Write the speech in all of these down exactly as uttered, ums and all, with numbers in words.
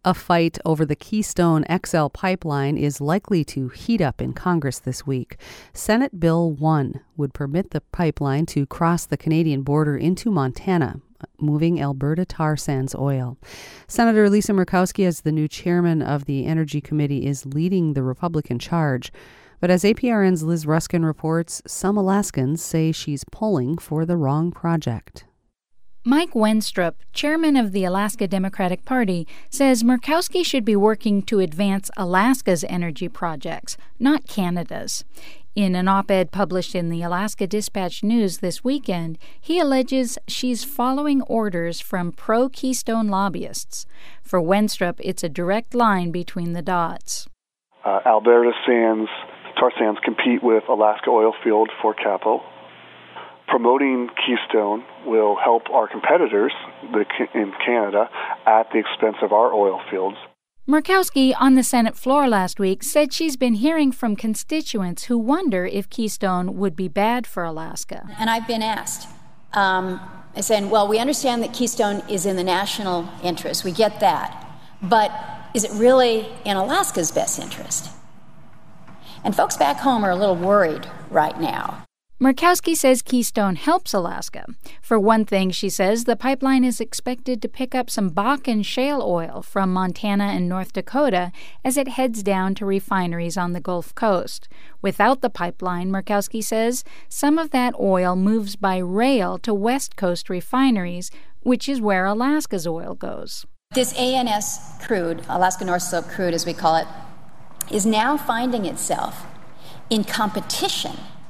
A fight over the Keystone X L pipeline is likely to heat up in Congress this week. Senate Bill one would permit the pipeline to cross the Canadian border into Montana, moving Alberta tar sands oil. Senator Lisa Murkowski, as the new chairman of the Energy Committee, is leading the Republican charge. But as A P R N's Liz Ruskin reports, some Alaskans say she's pulling for the wrong project. Mike Wenstrup, chairman of the Alaska Democratic Party, says Murkowski should be working to advance Alaska's energy projects, not Canada's. In an op-ed published in the Alaska Dispatch News this weekend, he alleges she's following orders from pro-Keystone lobbyists. For Wenstrup, it's a direct line between the dots. Uh, Alberta sands, tar sands compete with Alaska oil field for capital. Promoting Keystone will help our competitors in Canada at the expense of our oil fields. Murkowski, on the Senate floor last week, said she's been hearing from constituents who wonder if Keystone would be bad for Alaska. And I've been asked, um, saying, well, we understand that Keystone is in the national interest. We get that. But is it really in Alaska's best interest? And folks back home are a little worried right now. Murkowski says Keystone helps Alaska. For one thing, she says, the pipeline is expected to pick up some Bakken shale oil from Montana and North Dakota as it heads down to refineries on the Gulf Coast. Without the pipeline, Murkowski says, some of that oil moves by rail to West Coast refineries, which is where Alaska's oil goes. This A N S crude, Alaska North Slope crude as we call it, is now finding itself in competition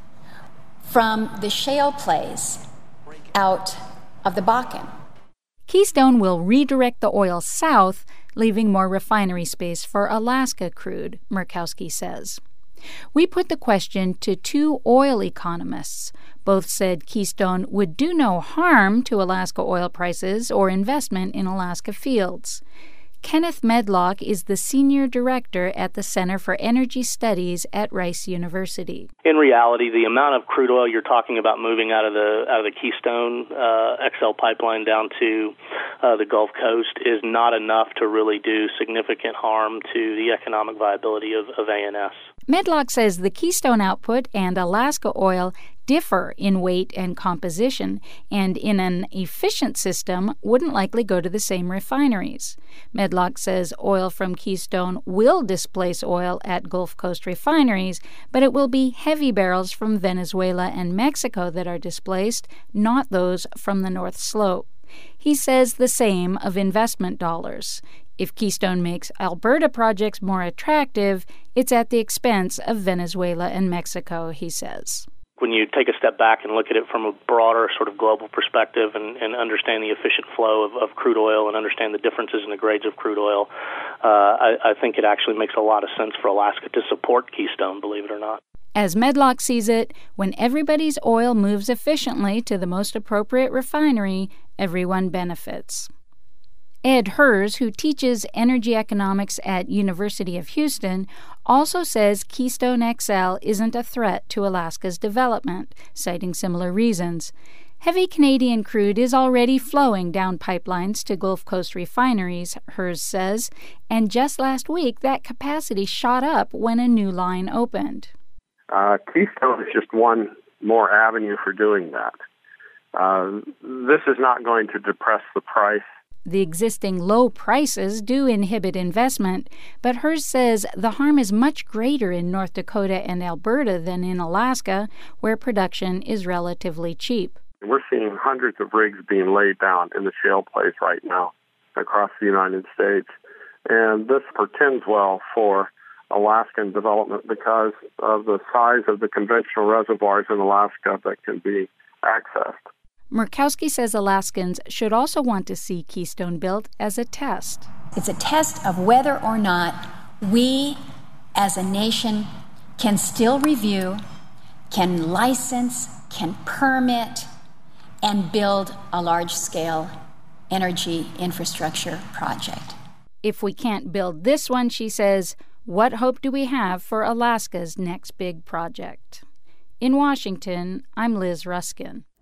from the shale plays out of the Bakken. Keystone will redirect the oil south, leaving more refinery space for Alaska crude, Murkowski says. We put the question to two oil economists. Both said Keystone would do no harm to Alaska oil prices or investment in Alaska fields. Kenneth Medlock is the senior director at the Center for Energy Studies at Rice University. In reality, the amount of crude oil you're talking about moving out of the out of the Keystone uh, X L pipeline down to uh, the Gulf Coast is not enough to really do significant harm to the economic viability of, of A N S. Medlock says the Keystone output and Alaska oil differ in weight and composition, and in an efficient system wouldn't likely go to the same refineries. Medlock says oil from Keystone will displace oil at Gulf Coast refineries, but it will be heavy barrels from Venezuela and Mexico that are displaced, not those from the North Slope. He says the same of investment dollars. If Keystone makes Alberta projects more attractive, it's at the expense of Venezuela and Mexico, he says. When you take a step back and look at it from a broader sort of global perspective and, and understand the efficient flow of, of crude oil and understand the differences in the grades of crude oil, uh, I, I think it actually makes a lot of sense for Alaska to support Keystone, believe it or not. As Medlock sees it, when everybody's oil moves efficiently to the most appropriate refinery, everyone benefits. Ed Hers, who teaches energy economics at University of Houston, also says Keystone X L isn't a threat to Alaska's development, citing similar reasons. Heavy Canadian crude is already flowing down pipelines to Gulf Coast refineries, Hers says, and just last week that capacity shot up when a new line opened. Uh, Keystone is just one more avenue for doing that. Uh, this is not going to depress the price. The existing low prices do inhibit investment, but Hers says the harm is much greater in North Dakota and Alberta than in Alaska, where production is relatively cheap. We're seeing hundreds of rigs being laid down in the shale plays right now across the United States, and this portends well for Alaskan development because of the size of the conventional reservoirs in Alaska that can be accessed. Murkowski says Alaskans should also want to see Keystone built as a test. It's a test of whether or not we, as a nation, can still review, can license, can permit, and build a large-scale energy infrastructure project. If we can't build this one, she says, what hope do we have for Alaska's next big project? In Washington, I'm Liz Ruskin.